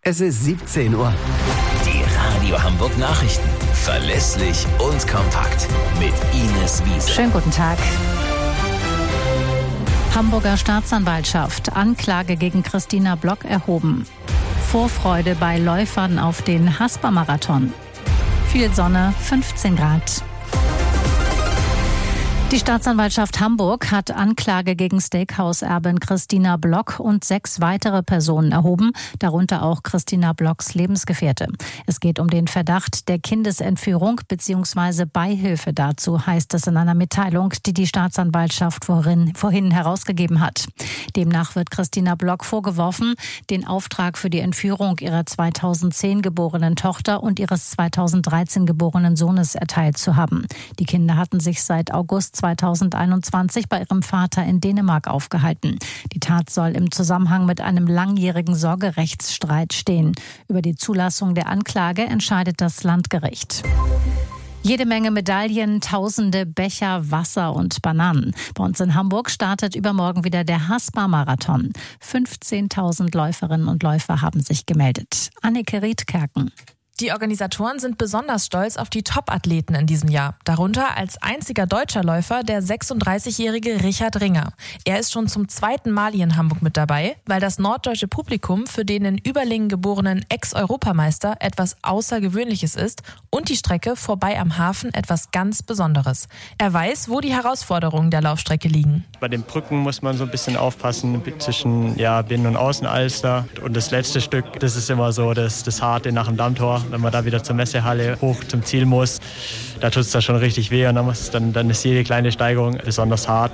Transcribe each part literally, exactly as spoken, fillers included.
Es ist siebzehn Uhr. Die Radio Hamburg Nachrichten. Verlässlich und kompakt. Mit Ines Wiese. Schönen guten Tag. Hamburger Staatsanwaltschaft. Anklage gegen Christina Block erhoben. Vorfreude bei Läufern auf den Haspa-Marathon. Viel Sonne, fünfzehn Grad. Die Staatsanwaltschaft Hamburg hat Anklage gegen Steakhouse-Erbin Christina Block und sechs weitere Personen erhoben, darunter auch Christina Blocks Lebensgefährte. Es geht um den Verdacht der Kindesentführung bzw. Beihilfe dazu, heißt es in einer Mitteilung, die die Staatsanwaltschaft vorhin, vorhin herausgegeben hat. Demnach wird Christina Block vorgeworfen, den Auftrag für die Entführung ihrer zweitausendzehn geborenen Tochter und ihres zweitausenddreizehn geborenen Sohnes erteilt zu haben. Die Kinder hatten sich seit August zweitausendeinundzwanzig bei ihrem Vater in Dänemark aufgehalten. Die Tat soll im Zusammenhang mit einem langjährigen Sorgerechtsstreit stehen. Über die Zulassung der Anklage entscheidet das Landgericht. Jede Menge Medaillen, tausende Becher, Wasser und Bananen. Bei uns in Hamburg startet übermorgen wieder der Haspa-Marathon. fünfzehntausend Läuferinnen und Läufer haben sich gemeldet. Anneke Riedkerken. Die Organisatoren sind besonders stolz auf die Top-Athleten in diesem Jahr. Darunter als einziger deutscher Läufer der sechsunddreißigjährige Richard Ringer. Er ist schon zum zweiten Mal hier in Hamburg mit dabei, weil das norddeutsche Publikum für den in Überlingen geborenen Ex-Europameister etwas Außergewöhnliches ist und die Strecke vorbei am Hafen etwas ganz Besonderes. Er weiß, wo die Herausforderungen der Laufstrecke liegen. Bei den Brücken muss man so ein bisschen aufpassen zwischen ja, Binnen- und Außenalster. Und das letzte Stück, das ist immer so das, das Harte nach dem Dammtor. Wenn man da wieder zur Messehalle hoch zum Ziel muss, da tut es da schon richtig weh und dann, muss, dann, dann ist jede kleine Steigerung besonders hart.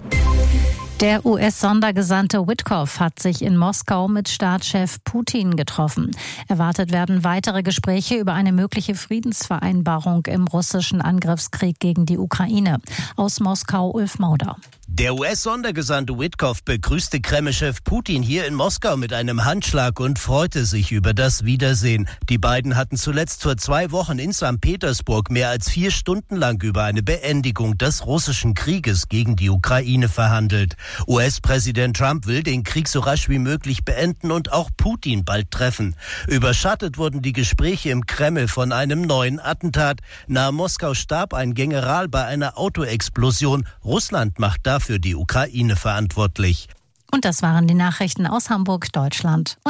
Der U S-Sondergesandte Witkoff hat sich in Moskau mit Staatschef Putin getroffen. Erwartet werden weitere Gespräche über eine mögliche Friedensvereinbarung im russischen Angriffskrieg gegen die Ukraine. Aus Moskau Ulf Mauder. Der U S-Sondergesandte Witkoff begrüßte Kreml-Chef Putin hier in Moskau mit einem Handschlag und freute sich über das Wiedersehen. Die beiden hatten zuletzt vor zwei Wochen in Sankt Petersburg mehr als vier Stunden lang über eine Beendigung des russischen Krieges gegen die Ukraine verhandelt. U S-Präsident Trump will den Krieg so rasch wie möglich beenden und auch Putin bald treffen. Überschattet wurden die Gespräche im Kreml von einem neuen Attentat. Nahe Moskau starb ein General bei einer Autoexplosion. Russland macht dafür für die Ukraine verantwortlich. Und das waren die Nachrichten aus Hamburg, Deutschland.